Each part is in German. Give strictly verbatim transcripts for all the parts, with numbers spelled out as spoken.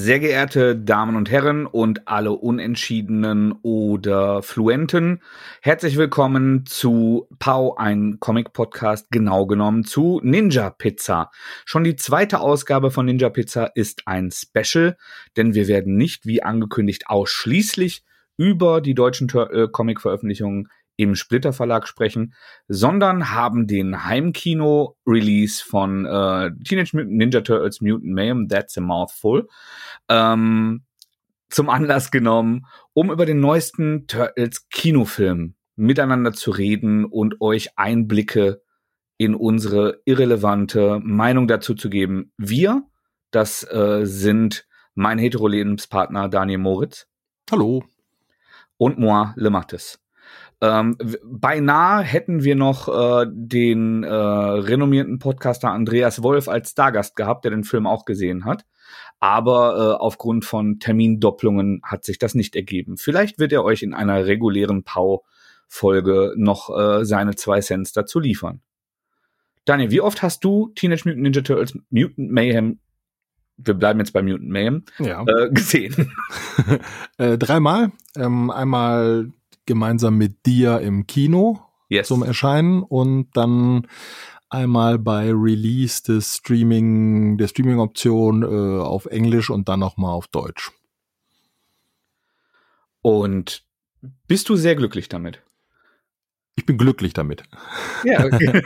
Sehr geehrte Damen und Herren und alle Unentschiedenen oder Fluenten, herzlich willkommen zu Pow, ein Comic-Podcast, genau genommen zu Ninja Pizza. Schon die zweite Ausgabe von Ninja Pizza ist ein Special, denn wir werden nicht, wie angekündigt, ausschließlich über die deutschen äh, Comic-Veröffentlichungen im Splitter Verlag sprechen, sondern haben den Heimkino-Release von äh, Teenage Mutant Ninja Turtles Mutant Mayhem, That's a Mouthful, ähm, zum Anlass genommen, um über den neuesten Turtles-Kinofilm miteinander zu reden und euch Einblicke in unsere irrelevante Meinung dazu zu geben. Wir, das äh, sind mein Hetero-Lebenspartner Daniel Moritz. Hallo. Und moi, Le Mattes. Ähm, beinahe hätten wir noch äh, den äh, renommierten Podcaster Andreas Wolf als Stargast gehabt, der den Film auch gesehen hat. Aber äh, aufgrund von Termindopplungen hat sich das nicht ergeben. Vielleicht wird er euch in einer regulären Pau-Folge noch äh, seine zwei Cents dazu liefern. Daniel, wie oft hast du Teenage Mutant Ninja Turtles Mutant Mayhem, wir bleiben jetzt bei Mutant Mayhem, ja. äh, gesehen? äh, dreimal. Ähm, einmal gemeinsam mit dir im Kino yes. zum Erscheinen und dann einmal bei Release des Streaming, der Streaming-Option äh, auf Englisch und dann nochmal auf Deutsch. Und bist du sehr glücklich damit? Ich bin glücklich damit. Ja, okay.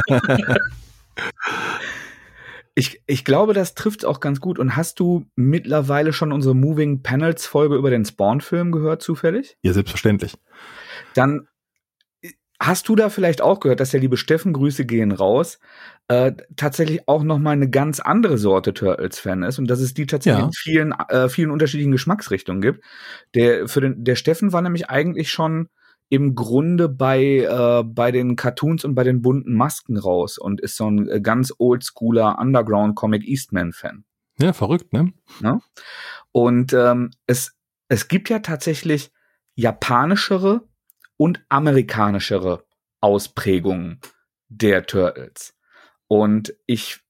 ich, ich glaube, das trifft auch ganz gut. Und hast du mittlerweile schon unsere Moving Panels Folge über den Spawn-Film gehört, zufällig? Ja, selbstverständlich. Dann hast du da vielleicht auch gehört, dass der liebe Steffen, Grüße gehen raus, äh, tatsächlich auch noch mal eine ganz andere Sorte Turtles-Fan ist und dass es die tatsächlich ja. in vielen, äh, vielen unterschiedlichen Geschmacksrichtungen gibt. Der, für den, der Steffen war nämlich eigentlich schon im Grunde bei, äh, bei den Cartoons und bei den bunten Masken raus und ist so ein ganz oldschooler Underground-Comic-Eastman-Fan. Ja, verrückt, ne? Ja? Und ähm, es, es gibt ja tatsächlich japanischere und amerikanischere Ausprägungen der Turtles. Und ich,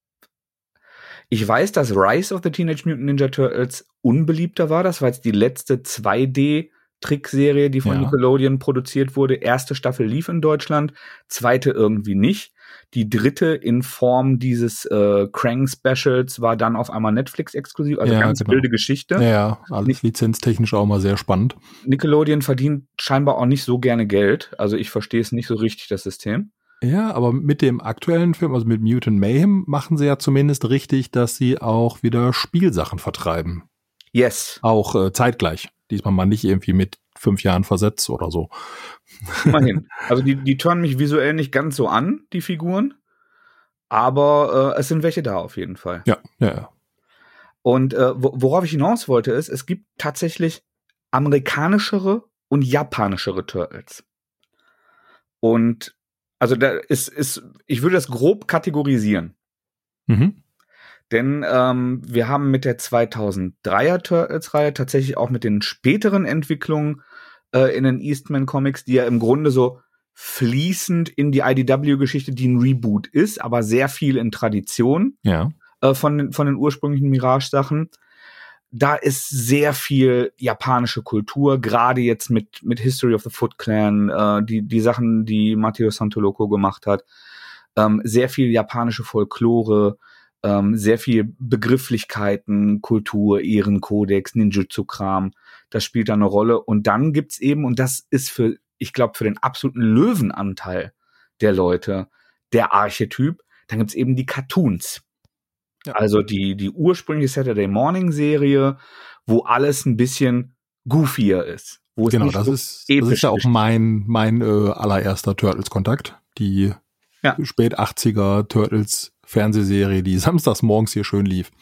ich weiß, dass Rise of the Teenage Mutant Ninja Turtles unbeliebter war. Das war jetzt die letzte zwei D-Trickserie, die von ja. Nickelodeon produziert wurde. Erste Staffel lief in Deutschland, zweite irgendwie nicht. Die dritte in Form dieses äh, Krang-Specials war dann auf einmal Netflix-exklusiv, also ja, ganz genau. wilde Geschichte. Ja, alles lizenztechnisch auch mal sehr spannend. Nickelodeon verdient scheinbar auch nicht so gerne Geld, also ich verstehe es nicht so richtig, das System. Ja, aber mit dem aktuellen Film, also mit Mutant Mayhem, machen sie ja zumindest richtig, dass sie auch wieder Spielsachen vertreiben. Yes. Auch äh, zeitgleich. Diesmal mal nicht irgendwie mit fünf Jahren Versetz oder so. Immerhin. Also die, die turnen mich visuell nicht ganz so an, die Figuren. Aber äh, es sind welche da auf jeden Fall. Ja, ja, ja. Und äh, worauf ich hinaus wollte ist, es gibt tatsächlich amerikanischere und japanischere Turtles. Und also da ist, ist, ich würde das grob kategorisieren. Mhm. Denn ähm, wir haben mit der zweitausenddreier Turtles-Reihe tatsächlich auch mit den späteren Entwicklungen äh, in den Eastman Comics, die ja im Grunde so fließend in die I D W-Geschichte, die ein Reboot ist, aber sehr viel in Tradition ja. äh, von, von den ursprünglichen Mirage-Sachen. Da ist sehr viel japanische Kultur, gerade jetzt mit, mit History of the Foot Clan, äh, die, die Sachen, die Matteo Santoloco gemacht hat. Ähm, sehr viel japanische Folklore, ähm, sehr viel Begrifflichkeiten, Kultur, Ehrenkodex, Ninjutsu-Kram. Das spielt da eine Rolle. Und dann gibt's eben, und das ist für, ich glaube, für den absoluten Löwenanteil der Leute der Archetyp, dann gibt's eben die Cartoons. Ja. Also die, die ursprüngliche Saturday Morning Serie, wo alles ein bisschen goofier ist. Wo genau, es das, so ist, das ist ja auch mein, mein äh, allererster Turtles-Kontakt. Die ja. spät achtziger Turtles-Fernsehserie, die samstags morgens hier schön lief.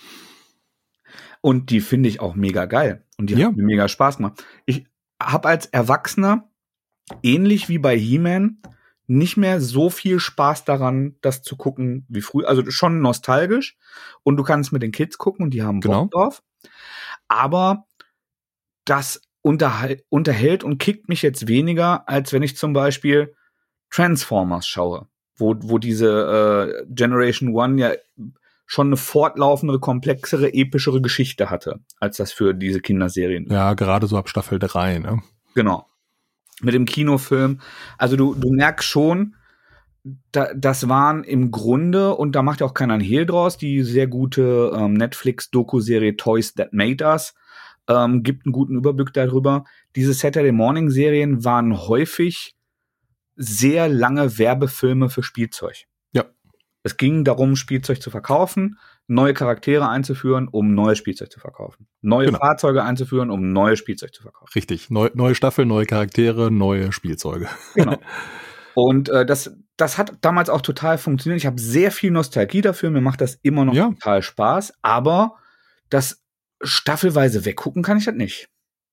Und die finde ich auch mega geil. Und die ja. hat mir mega Spaß gemacht. Ich habe als Erwachsener, ähnlich wie bei He-Man, nicht mehr so viel Spaß daran, das zu gucken wie früher. Also schon nostalgisch. Und du kannst mit den Kids gucken und die haben Bock genau. drauf. Aber das unterhält, unterhält und kickt mich jetzt weniger, als wenn ich zum Beispiel Transformers schaue. Wo, wo diese äh, Generation One ja schon eine fortlaufende, komplexere, epischere Geschichte hatte, als das für diese Kinderserien. Ja, gerade so ab Staffel drei, ne? Genau. Mit dem Kinofilm. Also du, du merkst schon, da, das waren im Grunde, und da macht ja auch keiner ein Hehl draus, die sehr gute ähm, Netflix-Doku-Serie Toys That Made Us, ähm, gibt einen guten Überblick darüber. Diese Saturday-Morning-Serien waren häufig sehr lange Werbefilme für Spielzeug. Ja. Es ging darum, Spielzeug zu verkaufen, neue Charaktere einzuführen, um neues Spielzeug zu verkaufen. Neue genau. Fahrzeuge einzuführen, um neues Spielzeug zu verkaufen. Richtig. Neu, neue Staffel, neue Charaktere, neue Spielzeuge. Genau. Und äh, das, das hat damals auch total funktioniert. Ich habe sehr viel Nostalgie dafür. Mir macht das immer noch ja. total Spaß. Aber das staffelweise weggucken kann ich das nicht.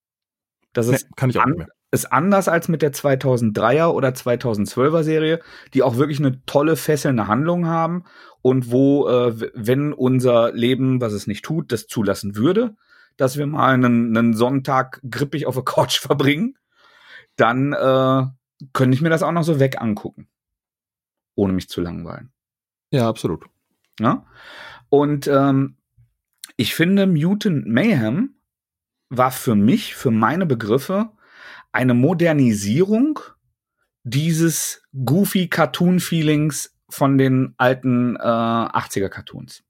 Das ist, nee, kann ich auch an, nicht mehr. Ist anders als mit der zweitausenddreier oder zweitausendzwölfer Serie, die auch wirklich eine tolle, fesselnde Handlung haben und wo, äh, wenn unser Leben, was es nicht tut, das zulassen würde, dass wir mal einen, einen Sonntag grippig auf der Couch verbringen, dann äh, könnte ich mir das auch noch so weg angucken, ohne mich zu langweilen. Ja, absolut. Ja? Und ähm, ich finde, Mutant Mayhem war für mich, für meine Begriffe, eine Modernisierung dieses goofy Cartoon-Feelings von den alten äh, achtziger-Cartoons.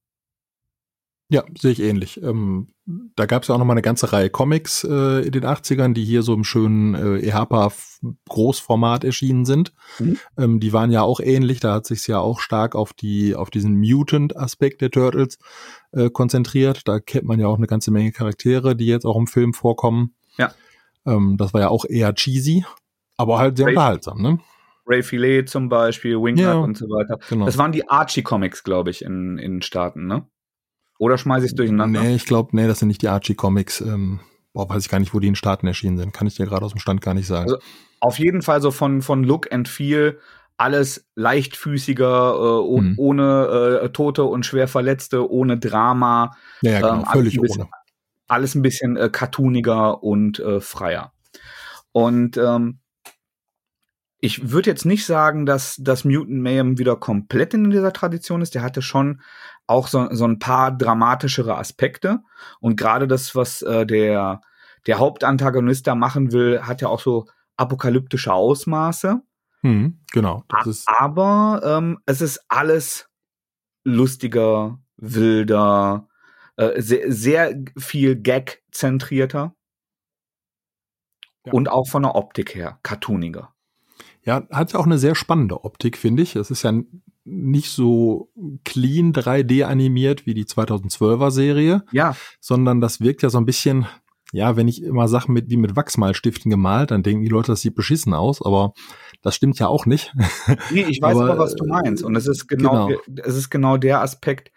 Ja, sehe ich ähnlich. Ähm, da gab es ja auch noch mal eine ganze Reihe Comics äh, in den achtzigern, die hier so im schönen äh, E H P A-Großformat erschienen sind. Mhm. Ähm, die waren ja auch ähnlich. Da hat sich's ja auch stark auf die auf diesen Mutant-Aspekt der Turtles äh, konzentriert. Da kennt man ja auch eine ganze Menge Charaktere, die jetzt auch im Film vorkommen. Ja. Ähm, das war ja auch eher cheesy, aber halt sehr Ray, unterhaltsam, ne? Ray Filet zum Beispiel, Wingnut ja, und so weiter. Genau. Das waren die Archie-Comics, glaube ich, in in Staaten, ne? Oder schmeiße ich es durcheinander? Nee, ich glaube, nee, das sind nicht die Archie-Comics. Ähm, boah, weiß ich gar nicht, wo die in Staaten erschienen sind. Kann ich dir gerade aus dem Stand gar nicht sagen. Also auf jeden Fall so von von Look and Feel alles leichtfüßiger, äh, oh, hm. ohne äh, Tote und schwer Verletzte, ohne Drama. Ja, ja genau, ähm, völlig bisschen, ohne. Alles ein bisschen äh, cartooniger und äh, freier. Und ähm, ich würde jetzt nicht sagen, dass das Mutant Mayhem wieder komplett in dieser Tradition ist. Der hatte schon auch so, so ein paar dramatischere Aspekte. Und gerade das, was äh, der, der Hauptantagonist da machen will, hat ja auch so apokalyptische Ausmaße. Hm, genau. Das ist Aber ähm, es ist alles lustiger, wilder, äh, sehr, sehr viel Gag-zentrierter. Ja. Und auch von der Optik her cartooniger. Ja, hat ja auch eine sehr spannende Optik, finde ich. Es ist ja nicht so clean drei D animiert wie die zweitausendzwölfer Serie. Ja. Sondern das wirkt ja so ein bisschen, ja, wenn ich immer Sachen mit, wie mit Wachsmalstiften gemalt, dann denken die Leute, das sieht beschissen aus, aber das stimmt ja auch nicht. Nee, ich weiß aber, aber was du meinst. Und es ist genau, genau. es ist genau der Aspekt,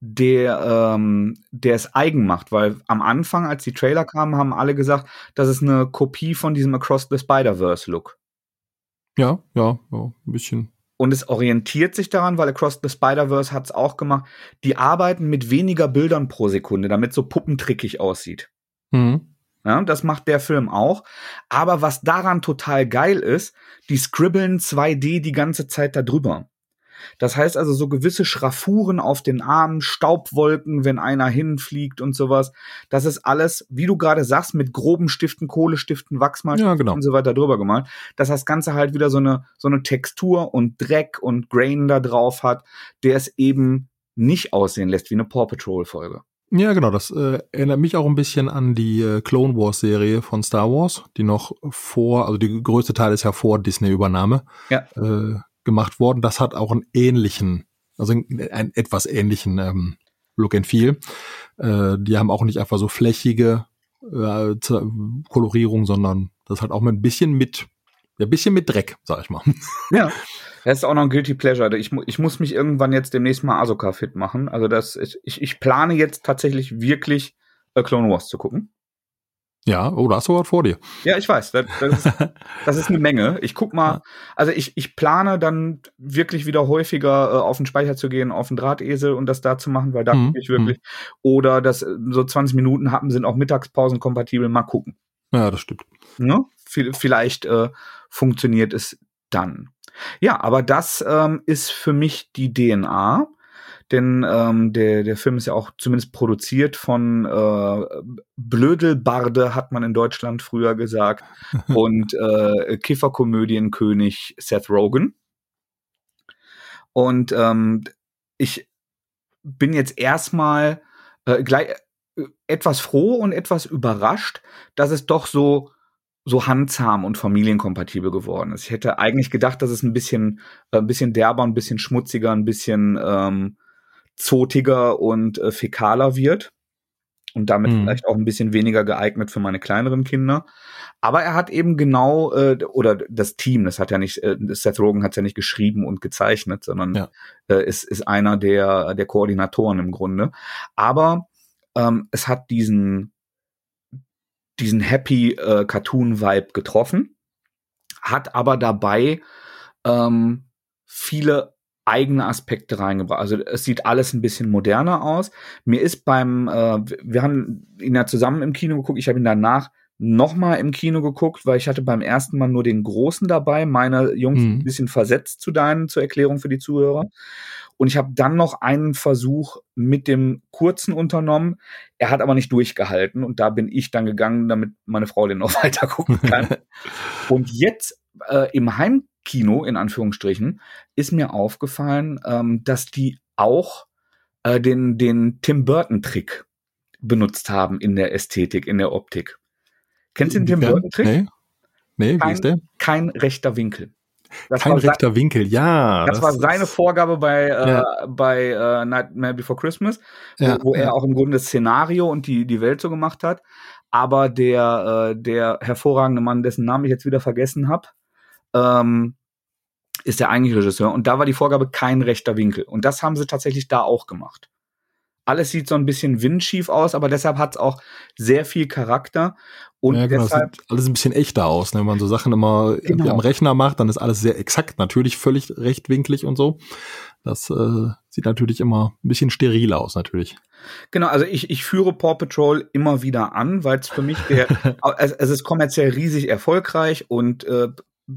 der ähm, der es eigen macht, weil am Anfang, als die Trailer kamen, haben alle gesagt, das ist eine Kopie von diesem Across the Spider-Verse-Look. Ja, ja, ja, ein bisschen. Und es orientiert sich daran, weil Across the Spider-Verse hat es auch gemacht, die arbeiten mit weniger Bildern pro Sekunde, damit so puppentrickig aussieht. Mhm. Ja, das macht der Film auch. Aber was daran total geil ist, die scribbeln zwei D die ganze Zeit da drüber. Das heißt also so gewisse Schraffuren auf den Armen, Staubwolken, wenn einer hinfliegt und sowas. Das ist alles, wie du gerade sagst, mit groben Stiften, Kohlestiften, Wachsmalstiften ja, genau. und so weiter drüber gemalt. Dass das Ganze halt wieder so eine, so eine Textur und Dreck und Grain da drauf hat, der es eben nicht aussehen lässt wie eine Paw Patrol Folge. Ja, genau, das äh, erinnert mich auch ein bisschen an die äh, Clone Wars Serie von Star Wars, die noch vor, also die größte Teil ist ja vor Disney-Übernahme. Ja. Äh, gemacht worden. Das hat auch einen ähnlichen, also einen, einen etwas ähnlichen ähm, Look and Feel. Äh, die haben auch nicht einfach so flächige äh, Kolorierung, sondern das hat auch mit ein bisschen mit, ja, ein bisschen mit Dreck, sag ich mal. Ja, das ist auch noch ein Guilty Pleasure. Ich, ich muss mich irgendwann jetzt demnächst mal Ahsoka fit machen. Also das ist, ich, ich plane jetzt tatsächlich wirklich äh, Clone Wars zu gucken. Ja, oh, da hast du was vor dir. Ja, ich weiß, das, das, ist, das ist eine Menge. Ich guck mal, also ich, ich plane dann wirklich wieder häufiger äh, auf den Speicher zu gehen, auf den Drahtesel und das da zu machen, weil da mhm. gucke ich wirklich. Oder das so zwanzig Minuten Happen sind auch Mittagspausen kompatibel, mal gucken. Ja, das stimmt. Ne? Vielleicht äh, funktioniert es dann. Ja, aber das ähm, ist für mich die D N A. denn ähm, der, der Film ist ja auch zumindest produziert von äh, Blödelbarde, hat man in Deutschland früher gesagt, und äh, Kifferkomödienkönig Seth Rogen. Und ähm, ich bin jetzt erstmal äh, gleich äh, etwas froh und etwas überrascht, dass es doch so so handzahm und familienkompatibel geworden ist. Ich hätte eigentlich gedacht, dass es ein bisschen äh, ein bisschen derber, ein bisschen schmutziger, ein bisschen ähm, zotiger und äh, fäkaler wird und damit mhm. vielleicht auch ein bisschen weniger geeignet für meine kleineren Kinder. Aber er hat eben genau, äh, oder das Team, das hat ja nicht, äh, Seth Rogen hat ja nicht geschrieben und gezeichnet, sondern ja. äh, ist, ist einer der, der Koordinatoren im Grunde. Aber ähm, es hat diesen, diesen happy äh, Cartoon-Vibe getroffen, hat aber dabei ähm, viele eigene Aspekte reingebracht. Also es sieht alles ein bisschen moderner aus. Mir ist beim, äh, wir haben ihn ja zusammen im Kino geguckt, ich habe ihn danach nochmal im Kino geguckt, weil ich hatte beim ersten Mal nur den Großen dabei, meine Jungs mhm. ein bisschen versetzt zu deinen, zur Erklärung für die Zuhörer. Und ich habe dann noch einen Versuch mit dem Kurzen unternommen. Er hat aber nicht durchgehalten und da bin ich dann gegangen, damit meine Frau den noch weiter gucken kann. Und jetzt äh, im Heimkino, in Anführungsstrichen, ist mir aufgefallen, ähm, dass die auch äh, den, den Tim Burton-Trick benutzt haben in der Ästhetik, in der Optik. Kennst du den Tim Burton-Trick? Nee. Nee, kein, wie ist der? Kein rechter Winkel. Das Kein rechter sein, Winkel, ja. Das, das war seine Vorgabe bei, ja. äh, bei äh, Nightmare Before Christmas, ja, wo, wo ja. er auch im Grunde das Szenario und die, die Welt so gemacht hat. Aber der, äh, der hervorragende Mann, dessen Namen ich jetzt wieder vergessen habe, ähm, ist der eigentliche Regisseur. Und da war die Vorgabe kein rechter Winkel. Und das haben sie tatsächlich da auch gemacht. Alles sieht so ein bisschen windschief aus, aber deshalb hat es auch sehr viel Charakter. Und ja, genau, deshalb sieht alles ein bisschen echter aus. Ne? Wenn man so Sachen immer genau. am Rechner macht, dann ist alles sehr exakt, natürlich völlig rechtwinklig und so. Das äh, sieht natürlich immer ein bisschen steril aus, natürlich. Genau, also ich, ich führe Paw Patrol immer wieder an, weil es für mich der, also es ist kommerziell riesig erfolgreich und äh,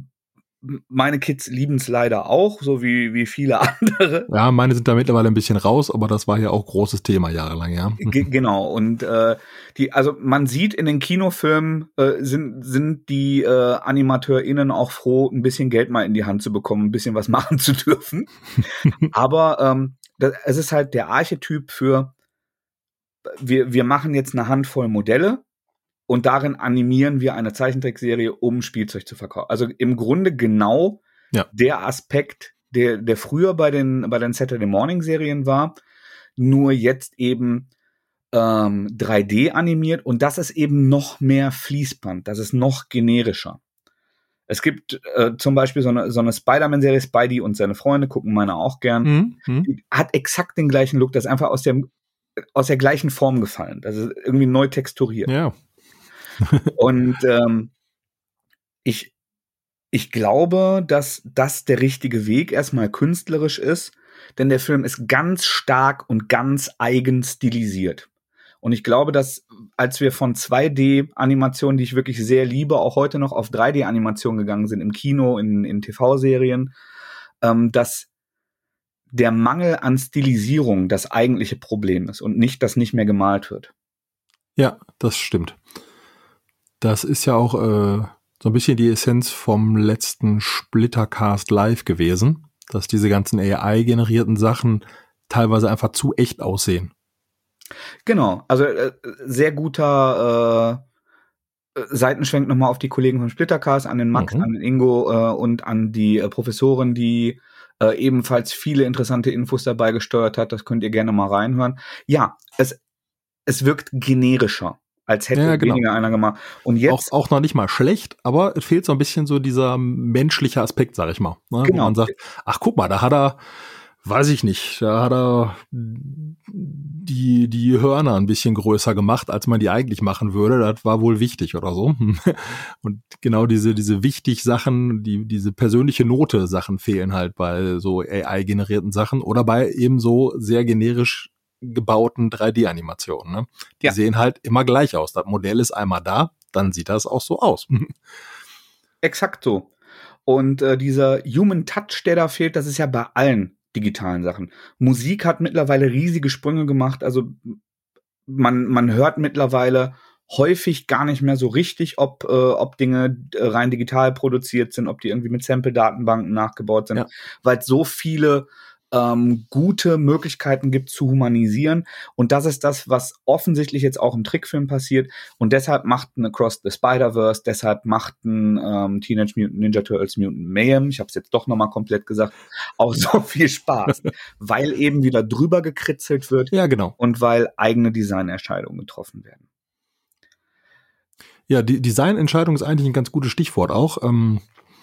meine Kids lieben es leider auch, so wie, wie viele andere. Ja, meine sind da mittlerweile ein bisschen raus, aber das war ja auch großes Thema jahrelang, ja. G- genau, und äh, die, also man sieht in den Kinofilmen, äh, sind, sind die äh, AnimateurInnen auch froh, ein bisschen Geld mal in die Hand zu bekommen, ein bisschen was machen zu dürfen. Aber ähm, das, es ist halt der Archetyp für, wir, wir machen jetzt eine Handvoll Modelle, und darin animieren wir eine Zeichentrickserie, um Spielzeug zu verkaufen. Also im Grunde genau ja. der Aspekt, der, der früher bei den, bei den Saturday Morning Serien war, nur jetzt eben ähm, drei D animiert und das ist eben noch mehr Fließband, das ist noch generischer. Es gibt äh, zum Beispiel so eine, so eine Spider-Man-Serie, Spidey und seine Freunde, gucken meine auch gern. Mhm. Die hat exakt den gleichen Look, das ist einfach aus der, aus der gleichen Form gefallen. Das ist irgendwie neu texturiert. Ja. Und ähm, ich, ich glaube, dass das der richtige Weg erstmal künstlerisch ist, denn der Film ist ganz stark und ganz eigen stilisiert. Und ich glaube, dass als wir von zwei D-Animationen, die ich wirklich sehr liebe, auch heute noch auf drei D-Animationen gegangen sind, im Kino, in, in T V-Serien, ähm, dass der Mangel an Stilisierung das eigentliche Problem ist und nicht, dass nicht mehr gemalt wird. Ja, das stimmt. Das ist ja auch äh, so ein bisschen die Essenz vom letzten Splittercast Live gewesen, dass diese ganzen A I-generierten Sachen teilweise einfach zu echt aussehen. Genau, also äh, sehr guter äh, Seitenschwenk nochmal auf die Kollegen von Splittercast, an den Max, mhm. an den Ingo äh, und an die äh, Professorin, die äh, ebenfalls viele interessante Infos dabei gesteuert hat. Das könnt ihr gerne mal reinhören. Ja, es, es wirkt generischer. Als hätte ja, genau. weniger einer gemacht. Und jetzt auch, auch noch nicht mal schlecht, aber es fehlt so ein bisschen so dieser menschliche Aspekt, sag ich mal. Ne? Genau. Wo man sagt, ach guck mal, da hat er, weiß ich nicht, da hat er die, die Hörner ein bisschen größer gemacht, als man die eigentlich machen würde. Das war wohl wichtig oder so. Und genau diese, diese wichtig Sachen, die, diese persönliche Note Sachen fehlen halt bei so A I-generierten Sachen oder bei eben so sehr generisch gebauten drei D-Animationen. Ne? Die ja. sehen halt immer gleich aus. Das Modell ist einmal da, dann sieht das auch so aus. Exakt so. Und äh, dieser Human Touch, der da fehlt, das ist ja bei allen digitalen Sachen. Musik hat mittlerweile riesige Sprünge gemacht. Also man, man hört mittlerweile häufig gar nicht mehr so richtig, ob, äh, ob Dinge äh, rein digital produziert sind, ob die irgendwie mit Sample-Datenbanken nachgebaut sind, ja. weil es so viele ähm, gute Möglichkeiten gibt zu humanisieren. Und das ist das, was offensichtlich jetzt auch im Trickfilm passiert. Und deshalb macht ein Across the Spider-Verse, deshalb macht ein ähm, Teenage Mutant Ninja Turtles Mutant Mayhem, ich habe es jetzt doch nochmal komplett gesagt, auch so viel Spaß. Weil eben wieder drüber gekritzelt wird. Ja, genau. Und weil eigene Designentscheidungen getroffen werden. Ja, die Designentscheidung ist eigentlich ein ganz gutes Stichwort auch. Ähm,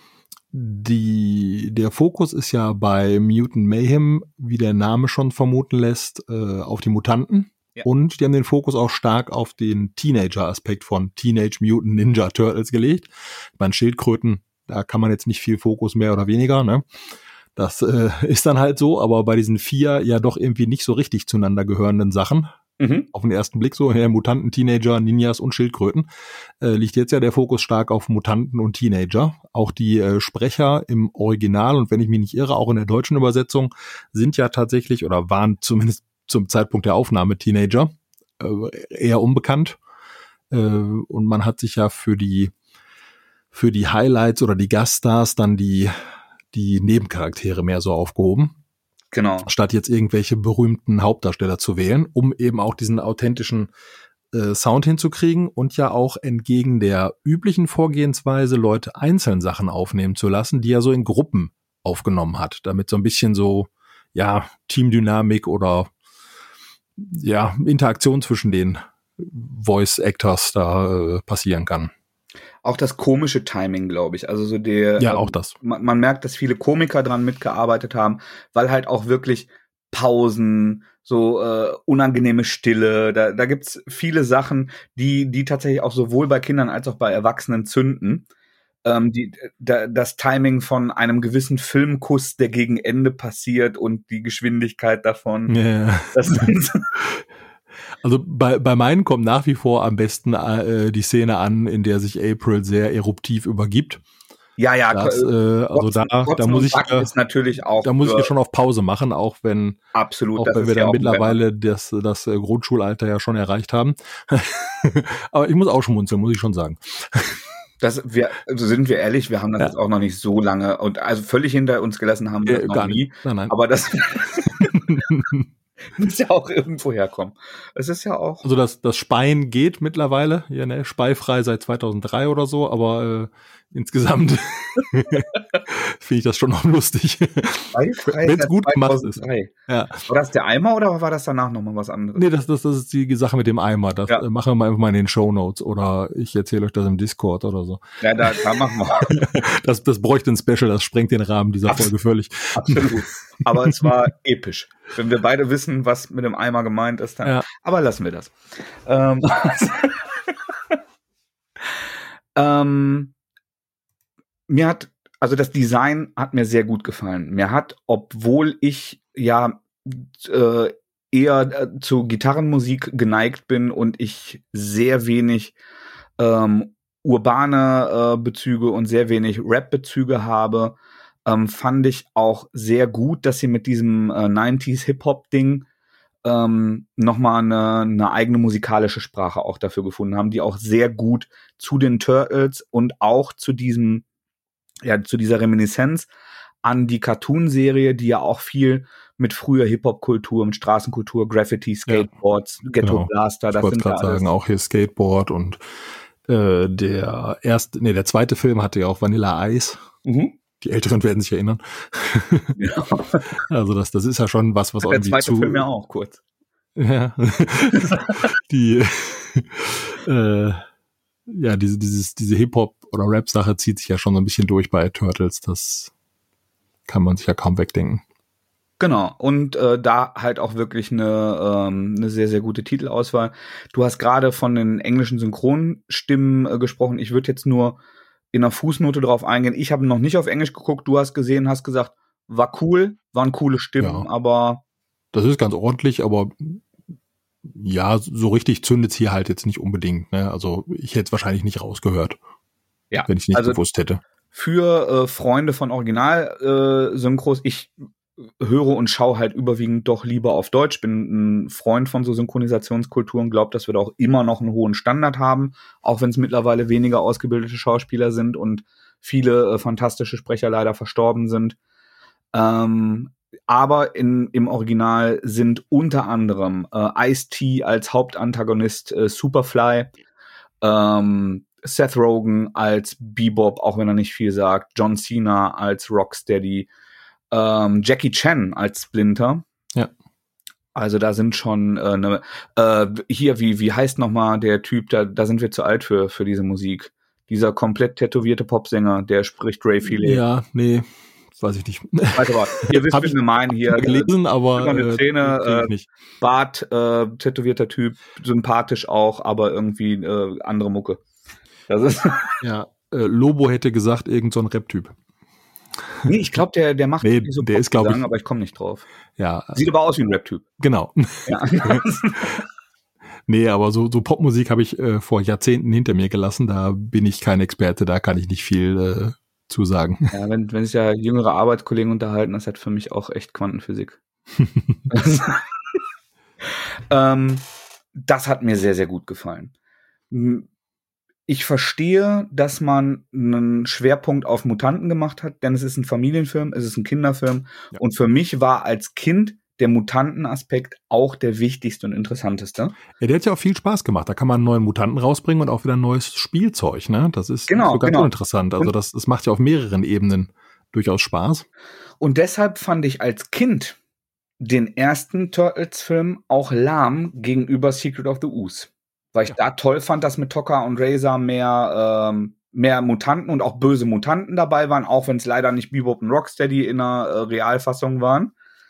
die, der Fokus ist ja bei Mutant Mayhem, wie der Name schon vermuten lässt, äh, auf die Mutanten. Ja. Und die haben den Fokus auch stark auf den Teenager-Aspekt von Teenage Mutant Ninja Turtles gelegt. Bei den Schildkröten, da kann man jetzt nicht viel Fokus mehr oder weniger, ne? Das äh, ist dann halt so, aber bei diesen vier ja doch irgendwie nicht so richtig zueinander gehörenden Sachen, mhm. auf den ersten Blick so, ja, Mutanten, Teenager, Ninjas und Schildkröten, äh, liegt jetzt ja der Fokus stark auf Mutanten und Teenager. Auch die äh, Sprecher im Original und wenn ich mich nicht irre, auch in der deutschen Übersetzung sind ja tatsächlich oder waren zumindest zum Zeitpunkt der Aufnahme Teenager, äh, eher unbekannt. Äh, und man hat sich ja für die für die Highlights oder die Gaststars dann die die Nebencharaktere mehr so aufgehoben. Genau. Statt jetzt irgendwelche berühmten Hauptdarsteller zu wählen, um eben auch diesen authentischen äh, Sound hinzukriegen und ja auch entgegen der üblichen Vorgehensweise Leute einzeln Sachen aufnehmen zu lassen, die er so in Gruppen aufgenommen hat, damit so ein bisschen so, ja, Teamdynamik oder ja, Interaktion zwischen den Voice Actors da äh, passieren kann. Auch das komische Timing, glaube ich. Also so der. Ja, auch das. Man, man merkt, dass viele Komiker dran mitgearbeitet haben, weil halt auch wirklich Pausen, so äh, unangenehme Stille. Da, da gibt's viele Sachen, die, die tatsächlich auch sowohl bei Kindern als auch bei Erwachsenen zünden. Ähm, die, da, das Timing von einem gewissen Filmkuss, der gegen Ende passiert und die Geschwindigkeit davon. Ja. Das sind Also bei, bei meinen kommt nach wie vor am besten äh, die Szene an, in der sich April sehr eruptiv übergibt. Ja, ja, das, äh, also da, da muss ich, äh, ist natürlich auch da muss ich ja schon auf Pause machen, auch wenn, absolut, auch wenn wir dann mittlerweile das, das äh, Grundschulalter ja schon erreicht haben. Aber ich muss auch schmunzeln, muss ich schon sagen. Das, wir, also sind wir ehrlich, wir haben das ja. jetzt auch noch nicht so lange und also völlig hinter uns gelassen haben wir äh, das noch gar nie. Nicht. Nein, nein. Aber das muss ja auch irgendwo herkommen. Es ist ja auch. Also das, das Speien geht mittlerweile, ja, ne, speifrei seit zweitausenddrei oder so, aber äh, insgesamt finde ich das schon noch lustig. Wenn es gut gemacht ist. Ja. War das der Eimer oder war das danach nochmal was anderes? Nee, das, das, das ist die Sache mit dem Eimer. Das ja. äh, machen wir mal einfach mal in den Shownotes oder ich erzähle euch das im Discord oder so. Ja, da, da machen wir. das, das bräuchte ein Special, das sprengt den Rahmen dieser Abs- Folge völlig. Absolut. Aber es war episch. Wenn wir beide wissen, was mit dem Eimer gemeint ist, dann. Ja. Aber lassen wir das. Ähm, ähm, mir hat, also das Design hat mir sehr gut gefallen. Mir hat, obwohl ich ja äh, eher äh, zu Gitarrenmusik geneigt bin und ich sehr wenig ähm, urbane äh, Bezüge und sehr wenig Rap-Bezüge habe, ähm, fand ich auch sehr gut, dass sie mit diesem äh, neunziger Hip-Hop-Ding ähm, nochmal eine, eine eigene musikalische Sprache auch dafür gefunden haben, die auch sehr gut zu den Turtles und auch zu diesem, ja, zu dieser Reminiszenz an die Cartoon-Serie, die ja auch viel mit früher Hip-Hop-Kultur, mit Straßenkultur, Graffiti, Skateboards, ja, Ghetto genau. Blaster, das ich wollte sind gerade sagen, auch hier Skateboard und äh, der erste, nee, der zweite Film hatte ja auch Vanilla Ice. Mhm. Die Älteren werden sich erinnern. Ja. Also das, das ist ja schon was, was der irgendwie zweite zu... Film ja auch kurz. Ja. die, äh, ja, diese, dieses, diese Hip-Hop- oder Rap-Sache zieht sich ja schon so ein bisschen durch bei Turtles. Das kann man sich ja kaum wegdenken. Genau, und äh, da halt auch wirklich eine, ähm, eine sehr, sehr gute Titelauswahl. Du hast gerade von den englischen Synchronstimmen äh, gesprochen. Ich würde jetzt nur in einer Fußnote drauf eingehen. Ich habe noch nicht auf Englisch geguckt. Du hast gesehen, hast gesagt, war cool, waren coole Stimmen, ja. aber... Das ist ganz ordentlich, aber ja, so richtig zündet es hier halt jetzt nicht unbedingt. Ne? Also ich hätte es wahrscheinlich nicht rausgehört, ja, wenn ich nicht also gewusst hätte. Für äh, Freunde von Original-Synchros, äh, ich höre und schaue halt überwiegend doch lieber auf Deutsch. Bin ein Freund von so Synchronisationskulturen, glaube, dass wir da auch immer noch einen hohen Standard haben, auch wenn es mittlerweile weniger ausgebildete Schauspieler sind und viele äh, fantastische Sprecher leider verstorben sind. Ähm, aber in, im Original sind unter anderem äh, Ice-T als Hauptantagonist äh, Superfly, ähm, Seth Rogen als Bebop, auch wenn er nicht viel sagt, John Cena als Rocksteady, ähm, Jackie Chan als Splinter. Ja. Also da sind schon äh, ne, äh, hier, wie wie heißt nochmal der Typ, da, da sind wir zu alt für, für diese Musik. Dieser komplett tätowierte Popsänger, der spricht Ray Fillet. Ja, nee, weiß ich nicht. Warte mal, ihr wisst, was wir meinen hier. Gelesen, aber eine Szene, äh, äh, Bart, äh, tätowierter Typ, sympathisch auch, aber irgendwie äh, andere Mucke. Das ist ja, äh, Lobo hätte gesagt, irgend so ein Rap-Typ. Nee, ich glaube, der, der macht nee, nicht so der ist, glaube ich, aber ich komme nicht drauf. Ja. Sieht aber aus wie ein Rap-Typ. Genau. Ja. Nee, aber so, so Popmusik habe ich äh, vor Jahrzehnten hinter mir gelassen. Da bin ich kein Experte, da kann ich nicht viel äh, zu sagen. Ja, wenn, wenn sich ja jüngere Arbeitskollegen unterhalten, das hat für mich auch echt Quantenphysik. ähm, das hat mir sehr, sehr gut gefallen. Ich verstehe, dass man einen Schwerpunkt auf Mutanten gemacht hat, denn es ist ein Familienfilm, es ist ein Kinderfilm. Ja. Und für mich war als Kind der Mutantenaspekt auch der wichtigste und interessanteste. Ja, der hat ja auch viel Spaß gemacht. Da kann man einen neuen Mutanten rausbringen und auch wieder ein neues Spielzeug, ne? Das ist genau, so ganz genau. uninteressant. Also das, das macht ja auf mehreren Ebenen durchaus Spaß. Und deshalb fand ich als Kind den ersten Turtles-Film auch lahm gegenüber Secret of the Ooze. Weil ich ja. da toll fand, dass mit Tokka und Razor mehr, ähm, mehr Mutanten und auch böse Mutanten dabei waren, auch wenn es leider nicht Bebop und Rocksteady in einer äh, Realfassung waren.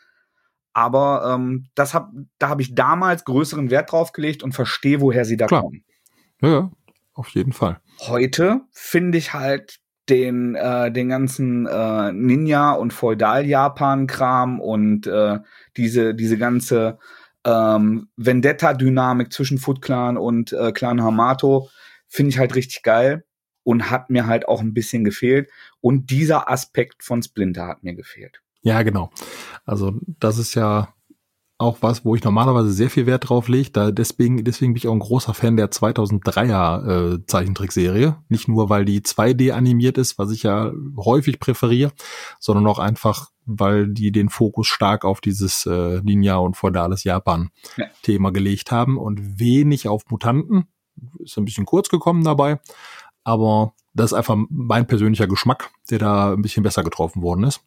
Aber ähm, das hab, da habe ich damals größeren Wert drauf gelegt und verstehe, woher sie da Klar. kommen. Ja, auf jeden Fall. Heute finde ich halt den, äh, den ganzen äh, Ninja- und Feudal-Japan-Kram und äh, diese, diese ganze Ähm, Vendetta-Dynamik zwischen Foot Clan und äh, Clan Hamato finde ich halt richtig geil und hat mir halt auch ein bisschen gefehlt. Und dieser Aspekt von Splinter hat mir gefehlt. Ja, genau. Also das ist ja auch was, wo ich normalerweise sehr viel Wert drauf lege. Da deswegen, deswegen bin ich auch ein großer Fan der zweitausenddreier äh, Zeichentrickserie. Nicht nur, weil die zwei D animiert ist, was ich ja häufig präferiere, sondern auch einfach, weil die den Fokus stark auf dieses äh, Ninja- und feudales Japan-Thema ja. gelegt haben und wenig auf Mutanten. Ist ein bisschen kurz gekommen dabei, aber das ist einfach mein persönlicher Geschmack, der da ein bisschen besser getroffen worden ist.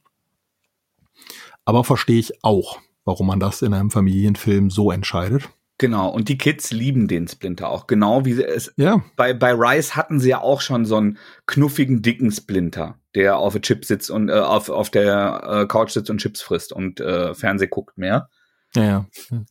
Aber verstehe ich auch, warum man das in einem Familienfilm so entscheidet. Genau, und die Kids lieben den Splinter auch. Genau wie sie es ja. bei bei Rise hatten sie ja auch schon so einen knuffigen, dicken Splinter, der auf der Chip sitzt und äh, auf auf der äh, Couch sitzt und Chips frisst und äh, Fernseh guckt mehr. Ja, ja.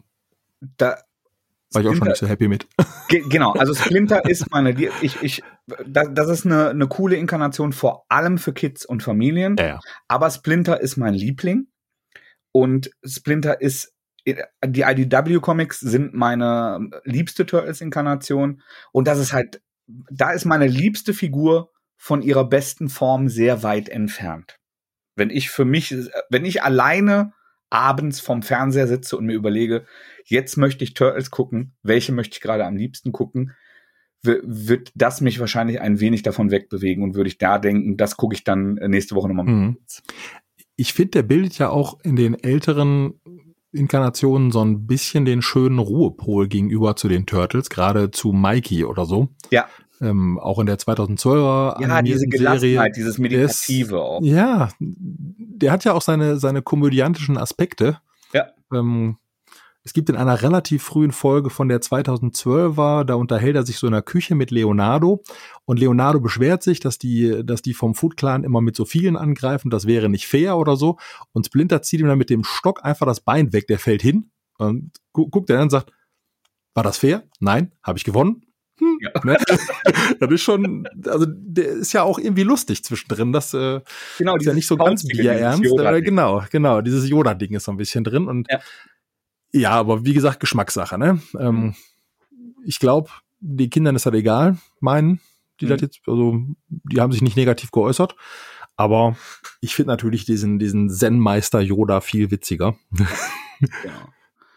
Da war ich auch schon nicht so happy mit. Ge- genau, also Splinter ist meine, ich ich das, das ist eine eine coole Inkarnation vor allem für Kids und Familien. Ja, ja. Aber Splinter ist mein Liebling. Und Splinter ist, die I D W-Comics sind meine liebste Turtles-Inkarnation. Und das ist halt, da ist meine liebste Figur von ihrer besten Form sehr weit entfernt. Wenn ich für mich, wenn ich alleine abends vorm Fernseher sitze und mir überlege, jetzt möchte ich Turtles gucken, welche möchte ich gerade am liebsten gucken, w- wird das mich wahrscheinlich ein wenig davon wegbewegen und würde ich da denken, das gucke ich dann nächste Woche nochmal mhm. mit. Ich finde, der bildet ja auch in den älteren Inkarnationen so ein bisschen den schönen Ruhepol gegenüber zu den Turtles, gerade zu Mikey oder so. Ja. Ähm, auch in der zweitausendzwölfer Ja, diese Gelassenheit, Serie, dieses Meditative ist, auch. Ja, der hat ja auch seine, seine komödiantischen Aspekte. Ja. Ähm, es gibt in einer relativ frühen Folge von der zweitausendzwölfer, da unterhält er sich so in der Küche mit Leonardo und Leonardo beschwert sich, dass die, dass die vom Foot Clan immer mit so vielen angreifen, das wäre nicht fair oder so, und Splinter zieht ihm dann mit dem Stock einfach das Bein weg, der fällt hin und gu- guckt er dann und sagt, war das fair? Nein, habe ich gewonnen? Hm, ja. Ne? Das ist schon, also der ist ja auch irgendwie lustig zwischendrin, das äh, genau, ist ja nicht so ganz bierernst, äh, genau, genau, dieses Yoda-Ding ist so ein bisschen drin und ja. Ja, aber wie gesagt, Geschmackssache, ne? Ähm, ich glaube, die Kindern ist das egal, meinen, die mhm. das jetzt, also, die haben sich nicht negativ geäußert. Aber ich finde natürlich diesen, diesen Zen-Meister Yoda viel witziger. Genau.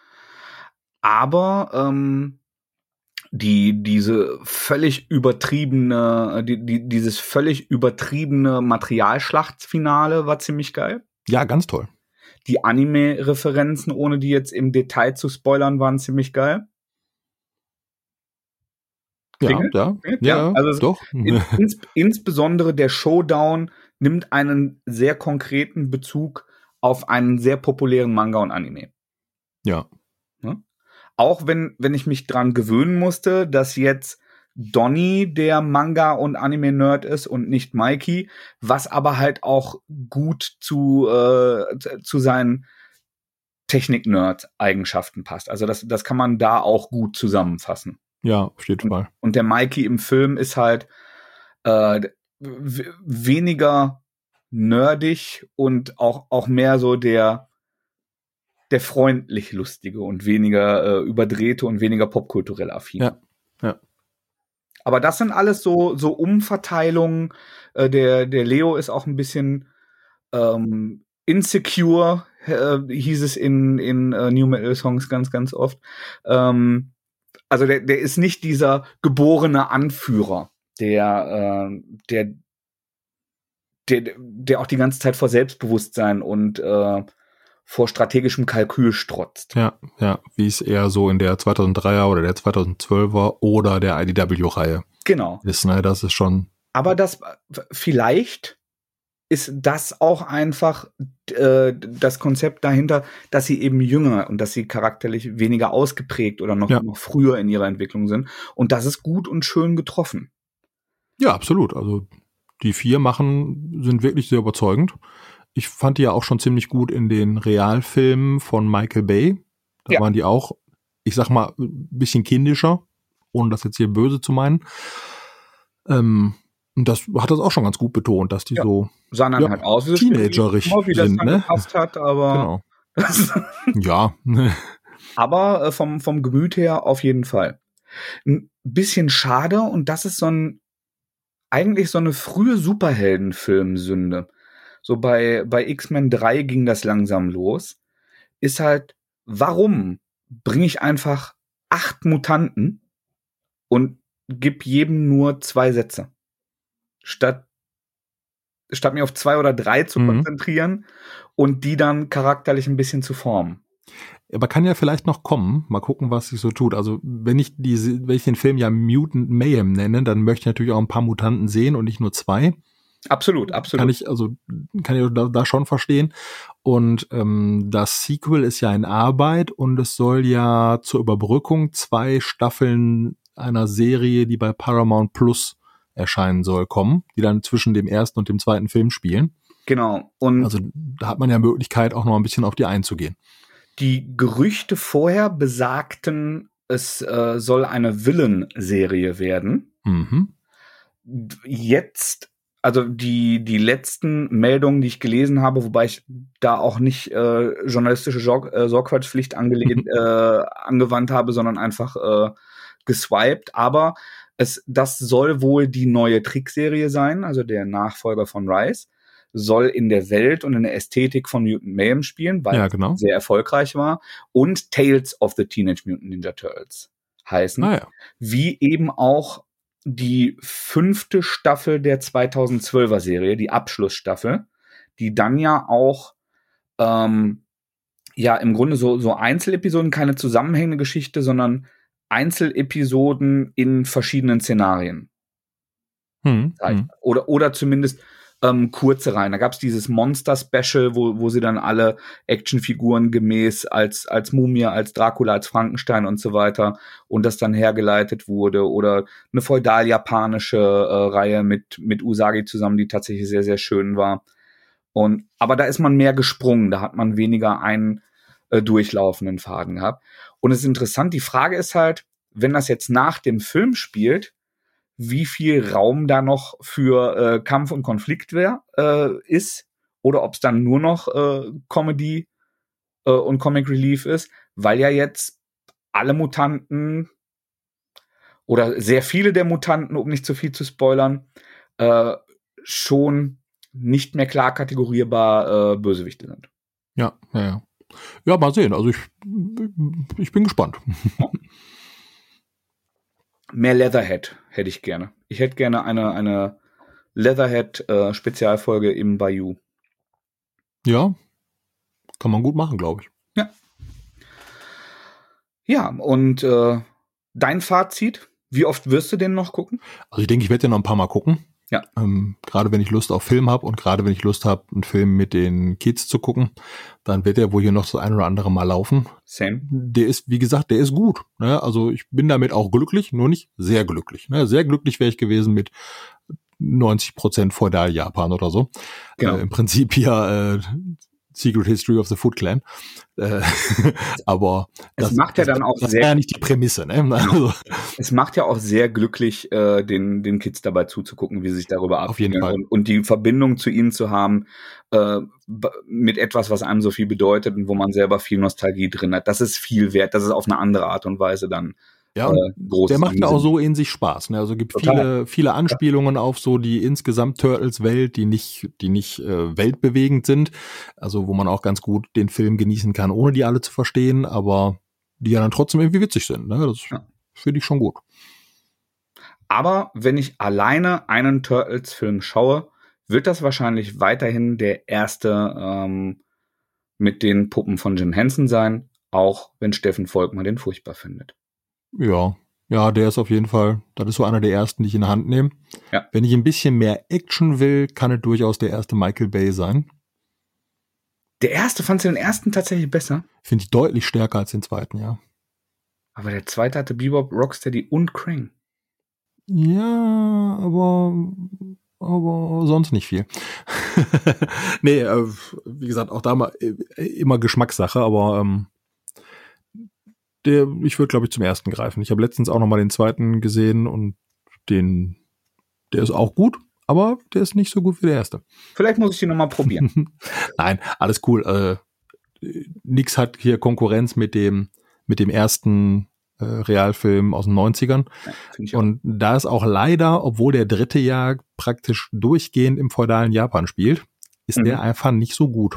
Aber ähm, die diese völlig übertriebene, die, die, dieses völlig übertriebene Materialschlachtfinale war ziemlich geil. Ja, ganz toll. Die Anime-Referenzen, ohne die jetzt im Detail zu spoilern, waren ziemlich geil. Klingelt? Ja, ja, ja, ja, also doch. In, ins, insbesondere der Showdown nimmt einen sehr konkreten Bezug auf einen sehr populären Manga und Anime. Ja. Ne? Auch wenn, wenn ich mich dran gewöhnen musste, dass jetzt Donny der Manga- und Anime-Nerd ist und nicht Mikey, was aber halt auch gut zu, äh, zu seinen Technik-Nerd-Eigenschaften passt. Also das, das kann man da auch gut zusammenfassen. Ja, auf jeden Fall. Und der Mikey im Film ist halt äh, w- weniger nerdig und auch, auch mehr so der, der freundlich Lustige und weniger äh, überdrehte und weniger popkulturell affin. Ja, ja. Aber das sind alles so, so Umverteilungen. Äh, der, der Leo ist auch ein bisschen ähm, insecure, äh, hieß es in, in äh, New Metal Songs ganz, ganz oft. Ähm, also der, der ist nicht dieser geborene Anführer, der, äh, der, der, der auch die ganze Zeit vor Selbstbewusstsein und äh, vor strategischem Kalkül strotzt. Ja, ja, wie es eher so in der zweitausenddreier oder der zweitausendzwölfer oder der I D W-Reihe Genau. ist, ne? Das ist schon. Aber das vielleicht ist das auch einfach äh, das Konzept dahinter, dass sie eben jünger und dass sie charakterlich weniger ausgeprägt oder noch, Ja. noch früher in ihrer Entwicklung sind. Und das ist gut und schön getroffen. Ja, absolut. Also die vier machen, sind wirklich sehr überzeugend. Ich fand die ja auch schon ziemlich gut in den Realfilmen von Michael Bay. Da Ja. waren die auch, ich sag mal, ein bisschen kindischer, ohne das jetzt hier böse zu meinen. Ähm, und das hat das auch schon ganz gut betont, dass die Ja. so Sahen dann Ja, halt aus, wie teenagerig wie das sind, dann ne? gepasst hat, aber Genau. Ja. aber äh, vom, vom Gemüt her auf jeden Fall. Ein bisschen schade, und das ist so ein eigentlich so eine frühe Superheldenfilmsünde. So bei, bei X-Men drei ging das langsam los. Ist halt, warum bringe ich einfach acht Mutanten und gib jedem nur zwei Sätze? Statt, statt mir auf zwei oder drei zu Mhm. konzentrieren und die dann charakterlich ein bisschen zu formen. Aber kann ja vielleicht noch kommen. Mal gucken, was sich so tut. Also wenn ich diese, wenn ich den Film ja Mutant Mayhem nenne, dann möchte ich natürlich auch ein paar Mutanten sehen und nicht nur zwei. Absolut, absolut. Kann ich, also, kann ich da, da schon verstehen. Und ähm, das Sequel ist ja in Arbeit und es soll ja zur Überbrückung zwei Staffeln einer Serie, die bei Paramount Plus erscheinen soll, kommen, die dann zwischen dem ersten und dem zweiten Film spielen. Genau. Und Also da hat man ja Möglichkeit, auch noch ein bisschen auf die einzugehen. die Gerüchte vorher besagten, es äh, soll eine Villain-Serie werden. Mhm. Jetzt, also die, die letzten Meldungen, die ich gelesen habe, wobei ich da auch nicht äh, journalistische Sorg äh, Sorgfaltspflicht angelehnt, äh, angewandt habe, sondern einfach äh, geswiped. Aber es, das soll wohl die neue Trickserie sein, also der Nachfolger von Rise, soll in der Welt und in der Ästhetik von Mutant Mayhem spielen, weil Ja, genau. es sehr erfolgreich war. Und Tales of the Teenage Mutant Ninja Turtles heißen. Naja. Wie eben auch die fünfte Staffel der zweitausendzwölfer Serie, die Abschlussstaffel, die dann ja auch ähm, ja im Grunde so, so Einzelepisoden, keine zusammenhängende Geschichte, sondern Einzelepisoden in verschiedenen Szenarien. Hm, hm. Oder, oder zumindest ähm, kurze Reihen. Da gab es dieses Monster-Special, wo, wo sie dann alle Actionfiguren gemäß als, als Mumie, als Dracula, als Frankenstein und so weiter und das dann hergeleitet wurde. Oder eine feudal-japanische äh, Reihe mit, mit Usagi zusammen, die tatsächlich sehr, sehr schön war. Und, aber da ist man mehr gesprungen, da hat man weniger einen äh, durchlaufenden Faden gehabt. Und es ist interessant, die Frage ist halt, wenn das jetzt nach dem Film spielt, wie viel Raum da noch für äh, Kampf und Konflikt wär, äh, ist oder ob es dann nur noch äh, Comedy äh, und Comic Relief ist, weil ja jetzt alle Mutanten oder sehr viele der Mutanten, um nicht zu viel zu spoilern, äh, schon nicht mehr klar kategorierbar äh, Bösewichte sind. Ja, ja, ja. Ja, mal sehen. Also ich, ich bin gespannt. Mehr Leatherhead hätte ich gerne. Ich hätte gerne eine, eine Leatherhead-Spezialfolge im Bayou. Ja, kann man gut machen, glaube ich. Ja. Ja, und äh, dein Fazit? Wie oft wirst du den noch gucken? Also ich denke, ich werde den noch ein paar Mal gucken. Ja. Ähm, gerade wenn ich Lust auf Film habe und gerade wenn ich Lust habe, einen Film mit den Kids zu gucken, dann wird der wohl hier noch so ein oder andere Mal laufen. Same. Der ist, wie gesagt, der ist gut. Ne? Also ich bin damit auch glücklich, nur nicht sehr glücklich. Ne? Sehr glücklich wäre ich gewesen mit neunzig Prozent Feudal Japan oder so. Genau. Äh, Im Prinzip hier äh, Secret History of the Foot Clan. Äh, aber es das macht ja das, dann auch das sehr, wäre ja nicht die Prämisse. Ne? Also, es macht ja auch sehr glücklich, äh, den, den Kids dabei zuzugucken, wie sie sich darüber Auf jeden abspielen Fall. und, und die Verbindung zu ihnen zu haben äh, mit etwas, was einem so viel bedeutet und wo man selber viel Nostalgie drin hat. Das ist viel wert. Das ist auf eine andere Art und Weise dann Ja, und äh, groß. der macht ja auch so in sich Spaß. Ne? Also gibt Total. viele, viele Anspielungen auf so die insgesamt Turtles-Welt, die nicht, die nicht äh, weltbewegend sind. Also wo man auch ganz gut den Film genießen kann, ohne die alle zu verstehen, aber die ja dann trotzdem irgendwie witzig sind. Ne? Das Ja. finde ich schon gut. Aber wenn ich alleine einen Turtles-Film schaue, wird das wahrscheinlich weiterhin der erste ähm, mit den Puppen von Jim Henson sein, auch wenn Steffen Volkmann den furchtbar findet. Ja, ja, der ist auf jeden Fall, das ist so einer der ersten, die ich in die Hand nehme. Ja. Wenn ich ein bisschen mehr Action will, kann es durchaus der erste Michael Bay sein. Der erste, fandst du den ersten tatsächlich besser? Finde ich deutlich stärker als den zweiten, ja. Aber der zweite hatte Bebop, Rocksteady und Krang. Ja, aber, aber sonst nicht viel. nee, äh, wie gesagt, auch da mal äh, immer Geschmackssache, aber ähm, der, ich würde, glaube ich, zum ersten greifen. Ich habe letztens auch noch mal den zweiten gesehen und den, der ist auch gut, aber der ist nicht so gut wie der erste. Vielleicht muss ich den nochmal probieren. Nein, alles cool. Äh, nix hat hier Konkurrenz mit dem, mit dem ersten äh, Realfilm aus den neunzigern. Ja, find ich auch. Und da ist auch leider, obwohl der dritte ja praktisch durchgehend im feudalen Japan spielt, ist Mhm. der einfach nicht so gut.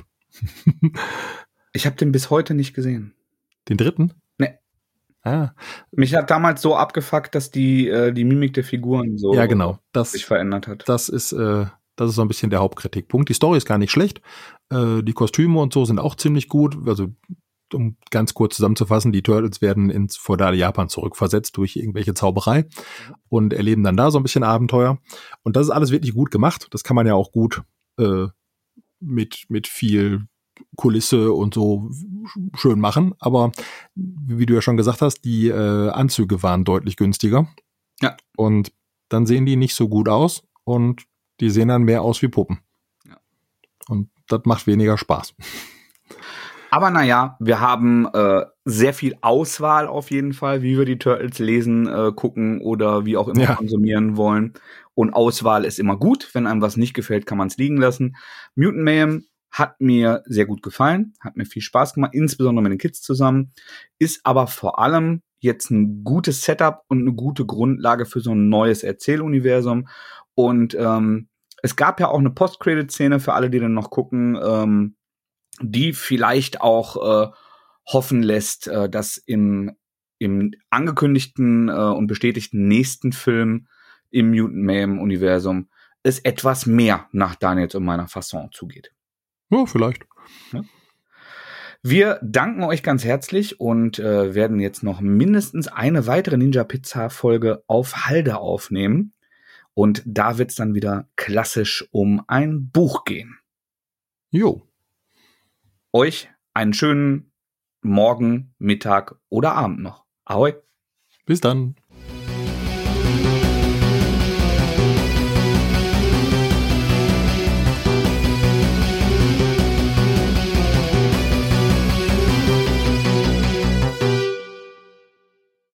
Ich habe den bis heute nicht gesehen. Den dritten? Nee. Ah, Mich hat damals so abgefuckt, dass die, äh, die Mimik der Figuren so ja, genau. Das, sich verändert hat. das ist, äh, das ist so ein bisschen der Hauptkritikpunkt. Die Story ist gar nicht schlecht. Äh, die Kostüme und so sind auch ziemlich gut. Also, um ganz kurz zusammenzufassen, die Turtles werden ins feudale Japan zurückversetzt durch irgendwelche Zauberei und erleben dann da so ein bisschen Abenteuer. Und das ist alles wirklich gut gemacht. Das kann man ja auch gut äh, mit, mit viel Kulisse und so schön machen. Aber wie du ja schon gesagt hast, die äh, Anzüge waren deutlich günstiger. Ja. Und dann sehen die nicht so gut aus und die sehen dann mehr aus wie Puppen. Ja. Und das macht weniger Spaß. Aber naja, wir haben äh, sehr viel Auswahl auf jeden Fall, wie wir die Turtles lesen, äh, gucken oder wie auch immer Ja. konsumieren wollen. Und Auswahl ist immer gut. Wenn einem was nicht gefällt, kann man es liegen lassen. Mutant Mayhem hat mir sehr gut gefallen, hat mir viel Spaß gemacht, insbesondere mit den Kids zusammen. Ist aber vor allem jetzt ein gutes Setup und eine gute Grundlage für so ein neues Erzähluniversum. Und ähm, es gab ja auch eine Post-Credit-Szene für alle, die dann noch gucken, ähm, die vielleicht auch äh, hoffen lässt, äh, dass im, im angekündigten äh, und bestätigten nächsten Film im Mutant Mayhem-Universum es etwas mehr nach Daniels und meiner Fasson zugeht. Ja, vielleicht. Wir danken euch ganz herzlich und äh, werden jetzt noch mindestens eine weitere Ninja-Pizza-Folge auf Halde aufnehmen. Und da wird es dann wieder klassisch um ein Buch gehen. Jo. Euch einen schönen Morgen, Mittag oder Abend noch. Ahoi. Bis dann.